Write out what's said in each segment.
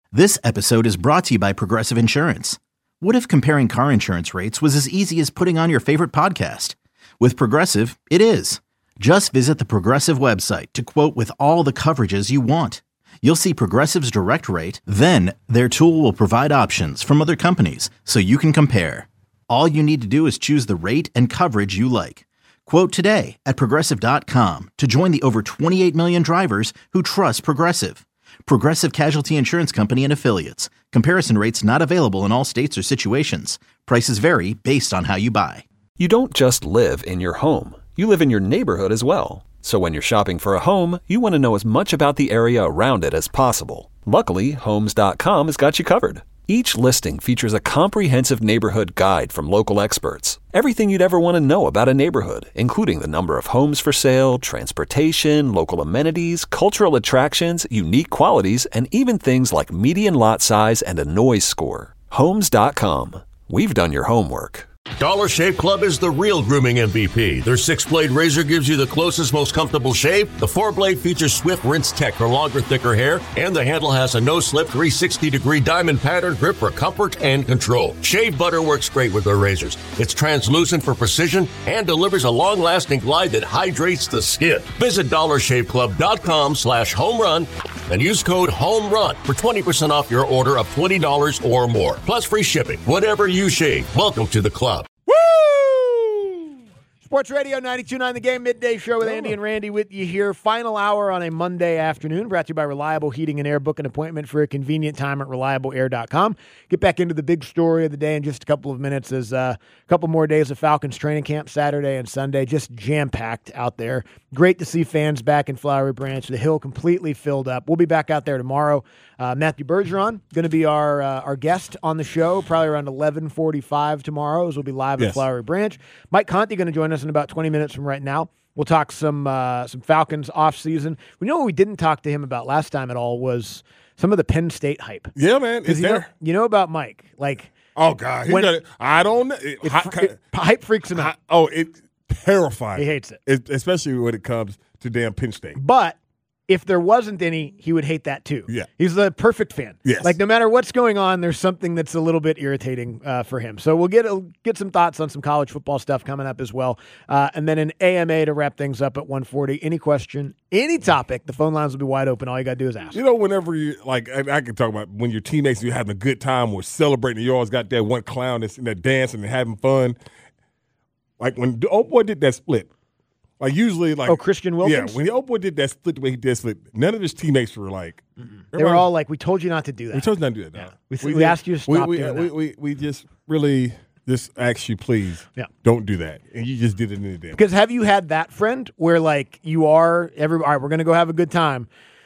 This episode is brought to you by Progressive Insurance. What if comparing car insurance rates was as easy as putting on your favorite podcast? With Progressive, it is. Just visit the Progressive website to quote with all the coverages you want. You'll see Progressive's direct rate, then their tool will provide options from other companies so you can compare. All you need to do is choose the rate and coverage you like. Quote today at Progressive.com to join the over 28 million drivers who trust Progressive. Progressive Casualty Insurance Company and Affiliates. Comparison rates not available in all states or situations. Prices vary based on how you buy. You don't just live in your home. You live in your neighborhood as well. So when you're shopping for a home, you want to know as much about the area around it as possible. Luckily, Homes.com has got you covered. Each listing features a comprehensive neighborhood guide from local experts. Everything you'd ever want to know about a neighborhood, including the number of homes for sale, transportation, local amenities, cultural attractions, unique qualities, and even things like median lot size and a noise score. Homes.com. We've done your homework. Dollar Shave Club is the real grooming MVP. Their 6-blade razor gives you the closest, most comfortable shave. The 4-blade features swift rinse tech for longer, thicker hair. And the handle has a no-slip 360-degree diamond pattern grip for comfort and control. Shave butter works great with their razors. It's translucent for precision and delivers a long-lasting glide that hydrates the skin. Visit DollarShaveClub.com/homerun and use code HOMERUN for 20% off your order of $20 or more. Plus free shipping. Whatever you shave, welcome to the club. Sports Radio 92.9 The Game, midday show with Andy and Randy with you here. Final hour on a Monday afternoon, brought to you by Reliable Heating and Air. Book an appointment for a convenient time at ReliableAir.com. Get back into the big story of the day in just a couple of minutes. As a couple more days of Falcons training camp, Saturday and Sunday, just jam-packed out there. Great to see fans back in Flowery Branch. The Hill completely filled up. We'll be back out there tomorrow. Matthew Bergeron going to be our guest on the show, probably around 11:45 tomorrow, as we'll be live at Flowery Branch. Mike Conti going to join us in about 20 minutes from right now. We'll talk some Falcons off-season. We know what we didn't talk to him about last time at all was some of the Penn State hype. Yeah, man. It's there. You know about Mike. Like, oh, God. I don't know. Hype freaks him out. It's terrifying. He hates it. Especially when it comes to damn Penn State. But if there wasn't any, he would hate that too. Yeah. He's the perfect fan. Yes. Like, no matter what's going on, there's something that's a little bit irritating for him. So we'll get some thoughts on some college football stuff coming up as well. And then an AMA to wrap things up at 1:40. Any question, any topic, the phone lines will be wide open. All you got to do is ask. You know, whenever you, like, I can talk about when your teammates, you're having a good time or celebrating, you always got that one clown that's in that dancing and having fun. Like when the old boy did that split. Like usually, like Christian Wilkins? Yeah, when the old boy did that split the way he did split, none of his teammates were like. They were all like, "We told you not to do that. We told you not to do that. Yeah. We asked you to stop doing that. We just really just asked you, please, don't do that, and you just did it in the day. Because have you had that friend where like you are all right, we're going to go have a good time.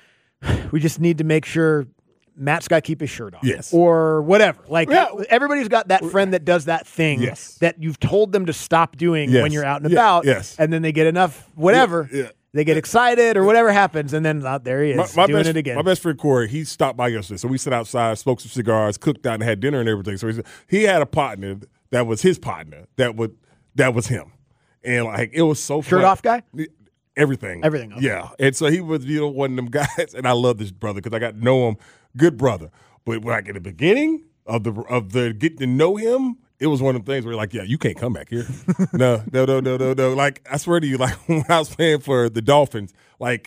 We just need to make sure Matt's got to keep his shirt on. Yes. Or whatever. Like, everybody's got that friend that does that thing that you've told them to stop doing when you're out and about. Yes. And then they get enough, whatever. Yeah. They get excited or whatever happens, and then there he is doing it again. My best friend, Corey, he stopped by yesterday. So we sat outside, smoked some cigars, cooked out, and had dinner and everything. So he had a partner that was his partner that was him. And, like, it was so fun. Shirt off guy? Everything. Okay. Yeah. And so he was, one of them guys, and I love this brother because I got to know him. Good brother. But like at the beginning of the getting to know him, it was one of the things where you're like, yeah, you can't come back here. No. Like, I swear to you, like when I was playing for the Dolphins, like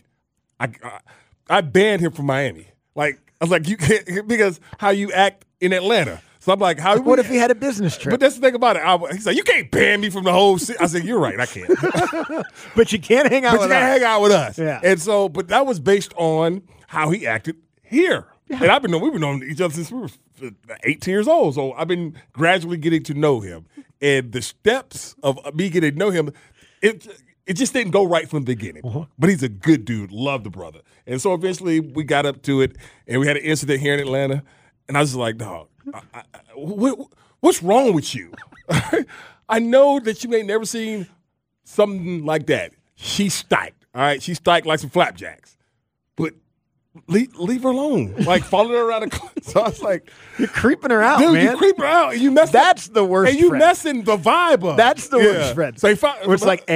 I banned him from Miami. Like, I was like, you can't, because how you act in Atlanta. So I'm like, what if he had a business trip? But that's the thing about it. He's like, you can't ban me from the whole city. I said, you're right, I can't. But you can't hang out with us. Hang out with us. Yeah. And so, but that was based on how he acted here. Yeah. And we've been knowing each other since we were 18 years old. So I've been gradually getting to know him. And the steps of me getting to know him, it just didn't go right from the beginning. Uh-huh. But he's a good dude. Love the brother. And so eventually we got up to it, and we had an incident here in Atlanta. And I was just like, dog, what's wrong with you? I know that you ain't never seen something like that. She's stiked, all right? She's stiked like some flapjacks. But leave her alone. Like, following her around the car. So I was like, you're creeping her out, dude, man. You're creeping her out. You messing. That's the worst And you friend. messing the vibe up. That's the worst friend. So where it's like, hey,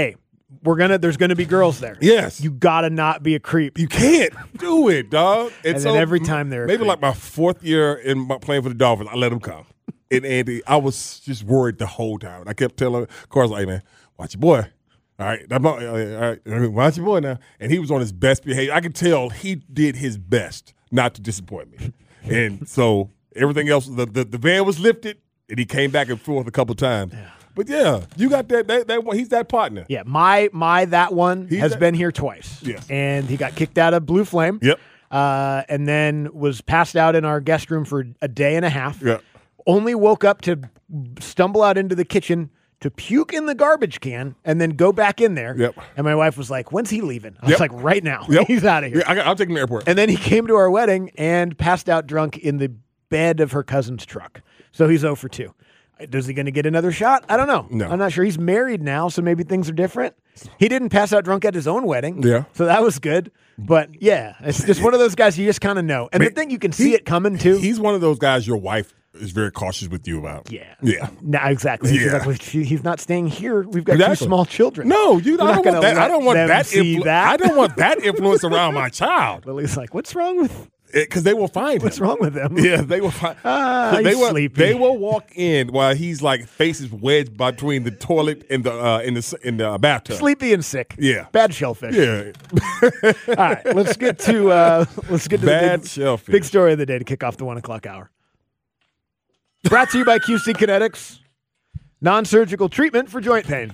there's gonna be girls there. Yes. You gotta not be a creep. You can't do it, dog. And then every time they're maybe like my 4th year playing for the Dolphins, I let them come. And Andy, I was just worried the whole time. And I kept telling Carson, like, man, watch your boy. All right, watch your boy now. And he was on his best behavior. I could tell he did his best not to disappoint me. And so everything else, the van was lifted, and he came back and forth a couple times. Yeah. But yeah, you got that one. He's that partner. Yeah, that one has been here twice. Yeah, and he got kicked out of Blue Flame. Yep. And then was passed out in our guest room for a day and a half. Yeah. Only woke up to stumble out into the kitchen to puke in the garbage can and then go back in there. Yep. And my wife was like, "When's he leaving?" I was like, "Right now. Yep. He's out of here." Yeah, I'll take him to the airport. And then he came to our wedding and passed out drunk in the bed of her cousin's truck. So he's 0 for 2. Is he going to get another shot? I don't know. No. I'm not sure. He's married now, so maybe things are different. He didn't pass out drunk at his own wedding. Yeah. So that was good. But, yeah, it's just one of those guys you just kind of know. And the thing, you can see it coming, too. He's one of those guys your wife is very cautious with you about. Yeah. Yeah. No, exactly. Yeah. He's not staying here. We've got 2 small children. No, I don't want that. I don't want that. I don't want that influence around my child. Lily's like, what's wrong with... Because they will find him. What's wrong with them? Yeah, they will find. Sleepy. They will walk in while he's like faces wedged between the toilet and the bathtub. Sleepy and sick. Yeah, bad shellfish. Yeah. All right, let's get to bad the shellfish. Big story of the day to kick off the 1 o'clock hour. Brought to you by QC Kinetics, non-surgical treatment for joint pain.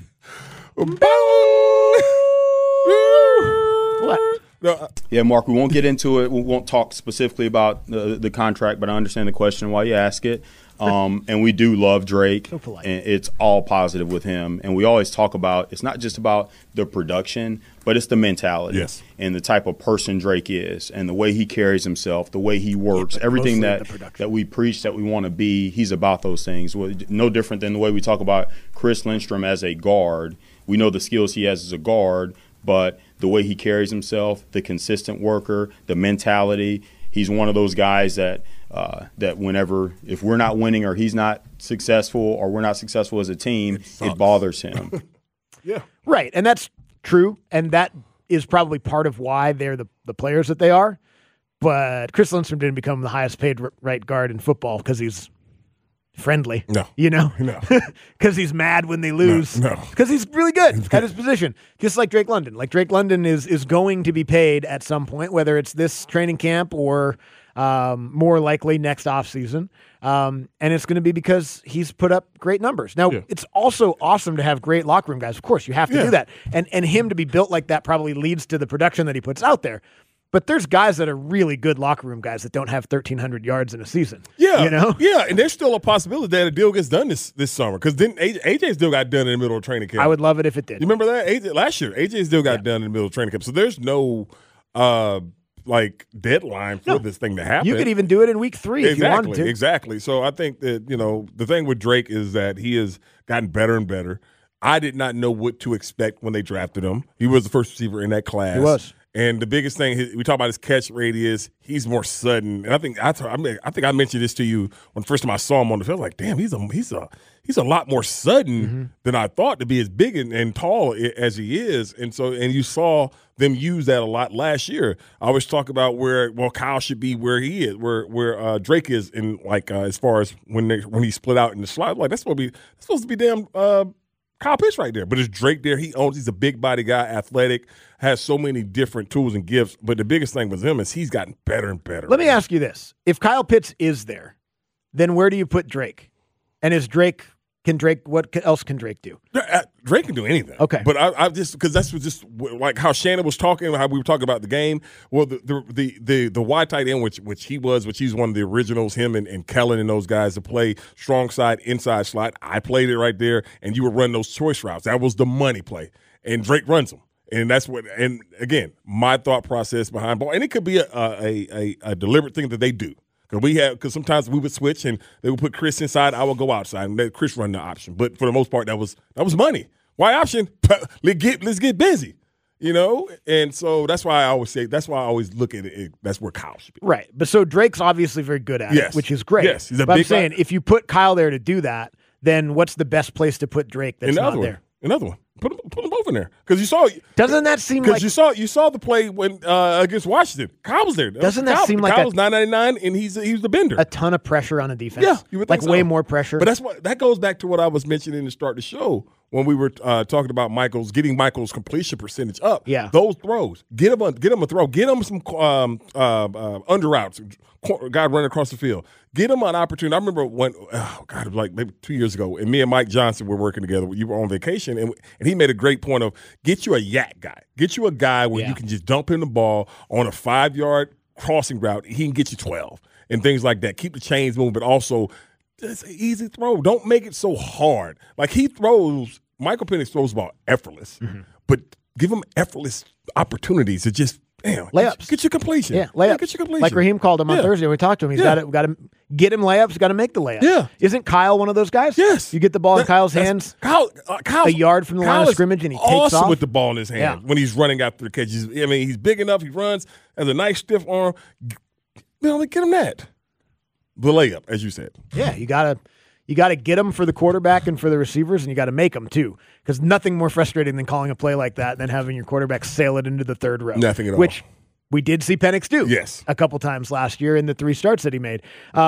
What? Yeah, Mark, we won't get into it. We won't talk specifically about the contract, but I understand the question why you ask it. And we do love Drake. So polite. And it's all positive with him. And we always talk about it's not just about the production, but it's the mentality. Yes. And the type of person Drake is and the way he carries himself, the way he works, everything that we preach that we want to be, he's about those things. No different than the way we talk about Chris Lindstrom as a guard. We know the skills he has as a guard, but the way he carries himself, the consistent worker, the mentality, he's one of those guys that whenever, if we're not winning or he's not successful or we're not successful as a team, it bothers him. Yeah. Right, and that's true, and that is probably part of why they're the players that they are. But Chris Lindstrom didn't become the highest paid right guard in football because he's friendly. No. You know? No. Because he's mad when they lose. No. Because he's really good at his position. Just like Drake London. Like Drake London is going to be paid at some point, whether it's this training camp or more likely next offseason. And it's going to be because he's put up great numbers. Now, It's also awesome to have great locker room guys. Of course, you have to do that. And him to be built like that probably leads to the production that he puts out there. But there's guys that are really good locker room guys that don't have 1,300 yards in a season. Yeah, you know? Yeah, and there's still a possibility that a deal gets done this summer because then AJ still got done in the middle of training camp. I would love it if it did. You remember that last year? AJ still got done in the middle of training camp. So there's no deadline for this thing to happen. You could even do it in week 3 if you wanted to. Exactly. So I think that the thing with Drake is that he has gotten better and better. I did not know what to expect when they drafted him. He was the first receiver in that class. He was. And the biggest thing we talk about his catch radius. He's more sudden, and I think I mentioned this to you when the first time I saw him on the field. I was like, damn, he's a lot more sudden than I thought to be as big and tall as he is. And you saw them use that a lot last year. I always talk about where Kyle should be where he is, where Drake is in as far as when he split out in the slot. Like that's supposed to be damn. Kyle Pitts right there. But it's Drake there. He's a big body guy, athletic, has so many different tools and gifts. But the biggest thing with him is he's gotten better and better. Let me ask you this. If Kyle Pitts is there, then where do you put Drake? And what else can Drake do? Drake can do anything. Okay. But I just, because that's just like how Shannon was talking, how we were talking about the game. Well, the wide tight end, which he's one of the originals, him and Kellen and those guys to play strong side, inside slot. I played it right there, and you would run those choice routes. That was the money play. And Drake runs them. And that's and again, my thought process behind ball. And it could be a deliberate thing that they do. Because sometimes we would switch and they would put Chris inside, I would go outside and let Chris run the option. But for the most part, that was money. Why option? Let's get busy, And so that's why I always look at it. That's where Kyle should be. Right. But so Drake's obviously very good at it, which is great. Yes, he's a but big I'm saying if you put Kyle there to do that, then what's the best place to put Drake that's not there? Another one. Put them both in there because you saw. Doesn't that seem like you saw the play when against Washington? Kyle was there. Doesn't that seem like Kyle was 999 and he's the bender. A ton of pressure on a defense. Yeah, you would think way so. more pressure. But that goes back to what I was mentioning to start the show when we were talking about getting Michael's completion percentage up. Yeah, those throws, get him a throw, get him some under routes, guy running across the field. Get him an opportunity. I remember it was like maybe 2 years ago, and me and Mike Johnson were working together. You were on vacation, and he made a great point of get you a yak guy. Get you a guy where you can just dump him the ball on a 5-yard crossing route. He can get you 12 and things like that. Keep the chains moving, but also it's an easy throw. Don't make it so hard. Like Michael Penix throws the ball effortless, but give him effortless opportunities to just layups. Get your completion. Yeah, layups. Yeah, get your completion. Like Raheem called him on Thursday. We talked to him. He's got to get him layups. Got to make the layups. Yeah. Isn't Kyle one of those guys? Yes. You get the ball in Kyle's hands. Kyle's a yard from the line of scrimmage, and he takes awesome off with the ball in his hand when he's running after the catches. I mean, he's big enough. He runs, has a nice stiff arm. Get him that. The layup, as you said. Yeah, you gotta get them for the quarterback and for the receivers, and you got to make them too. Because nothing more frustrating than calling a play like that than having your quarterback sail it into the third row. Nothing at all. Which we did see Penix do. Yes. A couple times last year in the 3 starts that he made.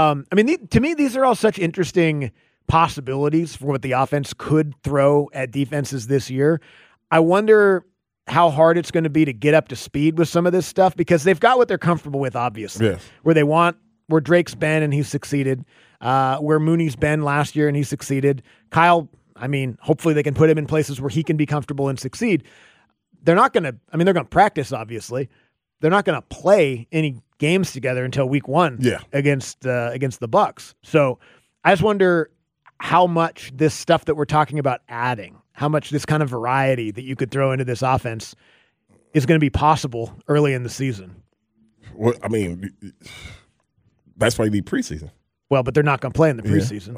To me, these are all such interesting possibilities for what the offense could throw at defenses this year. I wonder how hard it's going to be to get up to speed with some of this stuff because they've got what they're comfortable with, obviously. Yes. Where Drake's been and he's succeeded. Where Mooney's been last year and he succeeded. Kyle, hopefully they can put him in places where he can be comfortable and succeed. They're going to practice, obviously. They're not going to play any games together until week 1 against the Bucs. So I just wonder how much this stuff that we're talking about adding, how much this kind of variety that you could throw into this offense is going to be possible early in the season. Well, that's why you need preseason. Well, but they're not going to play in the preseason.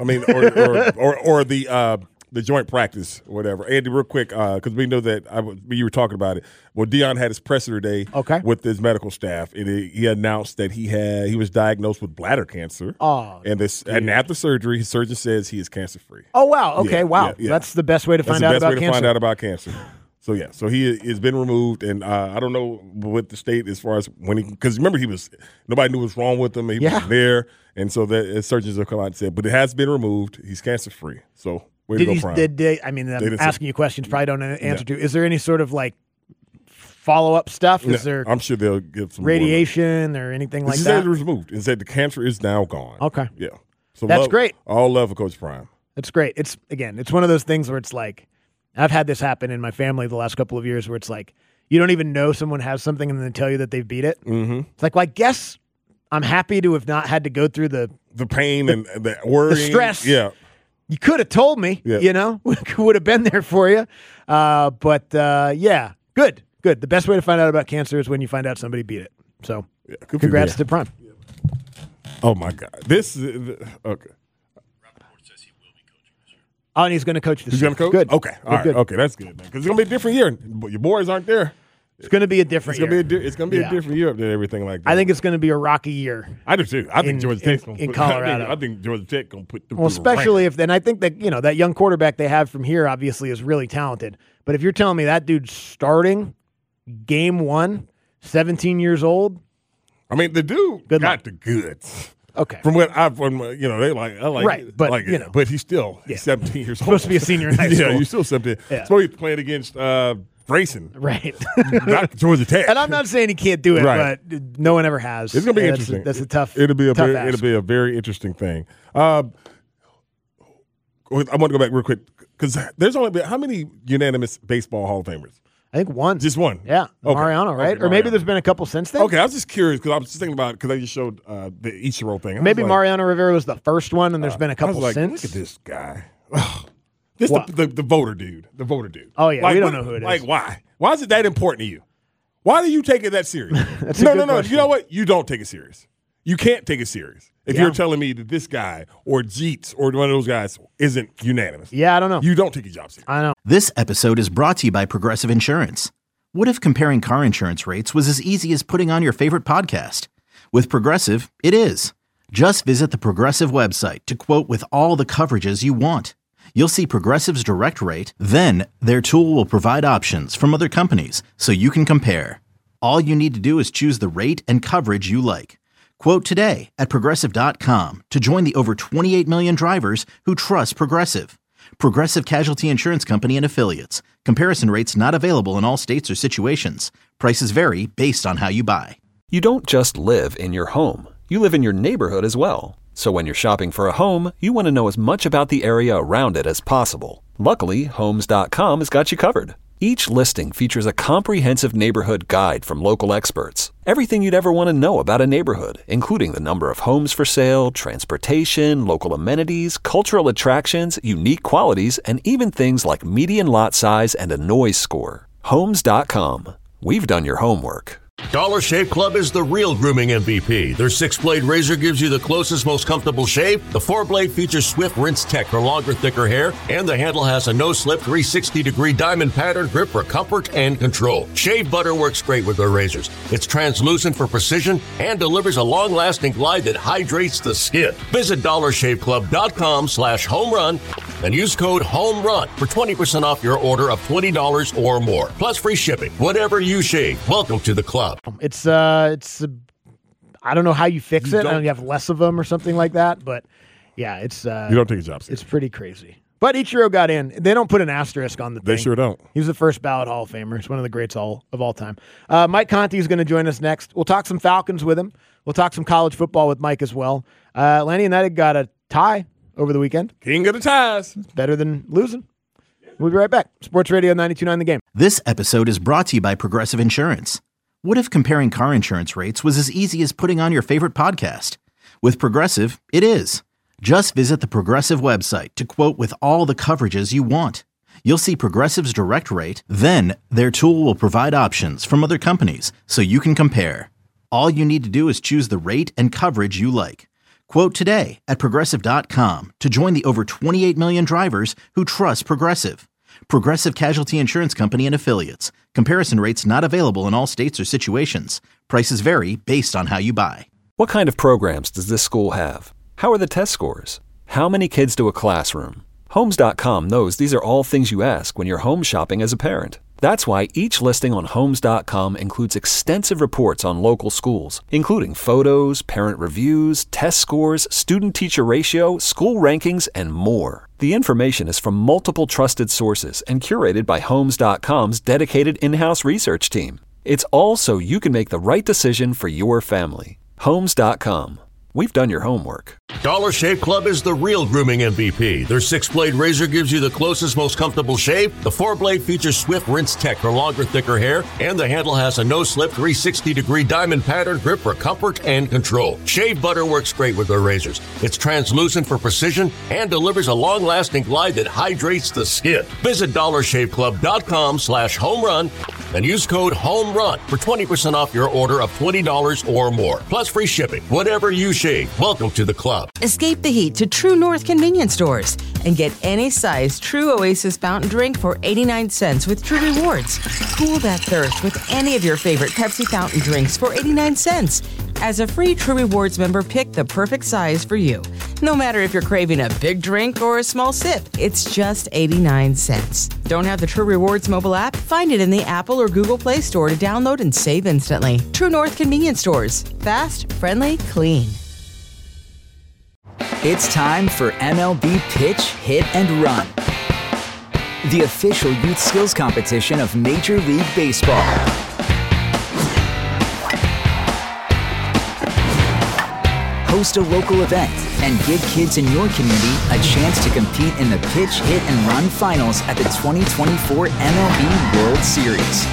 Or the joint practice or whatever. Andy, real quick, because we know that you were talking about it. Well, Deion had his presser today with his medical staff, and he announced that he was diagnosed with bladder cancer. Oh, and after surgery, his surgeon says he is cancer free. Oh wow, okay, wow, that's the best way to find out about cancer. So he has been removed, and I don't know what the state as far as because remember nobody knew what was wrong with him. He was there, and so the surgeons have come out and said, but it has been removed. He's cancer free. So I'm asking you questions probably don't answer to. Is there any sort of like follow up stuff? Is there? I'm sure they'll give some radiation or anything like that. It said it was removed. It said the cancer is now gone. Okay, yeah. So that's great. All love for Coach Prime. That's great. It's one of those things where it's like. I've had this happen in my family the last couple of years where it's like you don't even know someone has something and then they tell you that they've beat it. Mm-hmm. It's like, well, I guess I'm happy to have not had to go through the pain and the worry, the stress. Yeah, you could have told me. Yeah. Would have been there for you. But good. The best way to find out about cancer is when you find out somebody beat it. So, congrats to Prime. Oh my God, this is okay. Oh, and he's going to coach this year. He's going to coach? Good. Okay. All right. Good. Okay, that's good. Because it's going to be a different year. Your boys aren't there. It's going to be a different year. It's going to be a different year up there, everything like that. I think it's going to be a rocky year. I do too. I think Georgia Tech's going to put Colorado. I think Georgia Tech going to put them. Well, especially if, and I think that, that young quarterback they have from here obviously is really talented. But if you're telling me that dude's starting game 1, 17 years old. The dude got the goods. Okay. From what they like, right, but but he's still 17 years old. Supposed to be a senior in high school. Yeah, you're still 17. Yeah. Supposed to be playing against Grayson, right? Not Georgia Tech. And I'm not saying he can't do it, but no one ever has. It's gonna be interesting. That's a tough. It'll be a very interesting thing. I want to go back real quick because there's only been how many unanimous baseball Hall of Famers? I think one. Just one? Yeah. Okay. Mariano, right? Okay, or maybe there's been a couple since then? Okay, I was just curious because I was just thinking about it because I just showed the Ichiro thing. Maybe Mariano Rivera was the first one and there's been a couple since. Look at this guy. The voter dude. The voter dude. Oh, yeah. We don't know who it is. Like, why? Why is it that important to you? Why do you take it that serious? No. Question. You know what? You don't take it serious. You can't take it serious. If you're telling me that this guy or Jeets or one of those guys isn't unanimous. Yeah, I don't know. You don't take your job serious. I know. This episode is brought to you by Progressive Insurance. What if comparing car insurance rates was as easy as putting on your favorite podcast? With Progressive, it is. Just visit the Progressive website to quote with all the coverages you want. You'll see Progressive's direct rate, then their tool will provide options from other companies so you can compare. All you need to do is choose the rate and coverage you like. Quote today at Progressive.com to join the over 28 million drivers who trust Progressive. Progressive Casualty Insurance Company and Affiliates. Comparison rates not available in all states or situations. Prices vary based on how you buy. You don't just live in your home. You live in your neighborhood as well. So when you're shopping for a home, you want to know as much about the area around it as possible. Luckily, Homes.com has got you covered. Each listing features a comprehensive neighborhood guide from local experts. Everything you'd ever want to know about a neighborhood, including the number of homes for sale, transportation, local amenities, cultural attractions, unique qualities, and even things like median lot size and a noise score. Homes.com. We've done your homework. Dollar Shave Club is the real grooming MVP. Their 6-blade razor gives you the closest, most comfortable shave. The 4-blade features swift rinse tech for longer, thicker hair, and the handle has a no-slip 360-degree diamond pattern grip for comfort and control. Shave butter works great with their razors. It's translucent for precision and delivers a long-lasting glide that hydrates the skin. Visit DollarShaveClub.com/homerun and use code HOMERUN for 20% off your order of $20 or more. Plus free shipping. Whatever you shave, welcome to the club. It's I don't know how you fix it. I don't know, you have less of them or something like that, but yeah, it's you don't take a job. It's pretty crazy. But Ichiro got in. They don't put an asterisk on the thing. They sure don't. He was the first ballot Hall of Famer. He's one of the greats of all time. Mike Conti is going to join us next. We'll talk some Falcons with him. We'll talk some college football with Mike as well. Atlanta United got a tie over the weekend. King of the ties. It's better than losing. We'll be right back. Sports Radio 92.9 The Game. This episode is brought to you by Progressive Insurance. What if comparing car insurance rates was as easy as putting on your favorite podcast? With Progressive, it is. Just visit the Progressive website to quote with all the coverages you want. You'll see Progressive's direct rate, then their tool will provide options from other companies so you can compare. All you need to do is choose the rate and coverage you like. Quote today at Progressive.com to join the over 28 million drivers who trust Progressive. Progressive Casualty Insurance Company and Affiliates. Comparison rates not available in all states or situations. Prices vary based on how you buy. What kind of programs does this school have? How are the test scores? How many kids do a classroom? Homes.com knows these are all things you ask when you're home shopping as a parent. That's why each listing on Homes.com includes extensive reports on local schools, including photos, parent reviews, test scores, student-teacher ratio, school rankings, and more. The information is from multiple trusted sources and curated by Homes.com's dedicated in-house research team. It's all so you can make the right decision for your family. Homes.com. We've done your homework. Dollar Shave Club is the real grooming MVP. Their 6-blade razor gives you the closest, most comfortable shave. The 4-blade features swift rinse tech for longer, thicker hair, and the handle has a no-slip 360-degree diamond pattern grip for comfort and control. Shave butter works great with their razors. It's translucent for precision and delivers a long-lasting glide that hydrates the skin. Visit DollarShaveClub.com/homerun and use code HOMERUN for 20% off your order of $20 or more. Plus free shipping. Whatever you shave, welcome to the club. Escape the heat to True North convenience stores and get any size True Oasis fountain drink for 89 cents with True Rewards. Cool that thirst with any of your favorite Pepsi fountain drinks for 89 cents. As a free True Rewards member, pick the perfect size for you. No matter if you're craving a big drink or a small sip, it's just 89 cents. Don't have the True Rewards mobile app? Find it in the Apple or Google Play Store to download and save instantly. True North convenience stores. Fast, friendly, clean. It's time for MLB Pitch, Hit, and Run, the official youth skills competition of Major League Baseball. Host a local event and give kids in your community a chance to compete in the Pitch, Hit, and Run finals at the 2024 MLB World Series.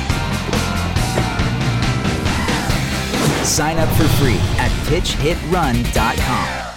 Sign up for free at pitchhitrun.com.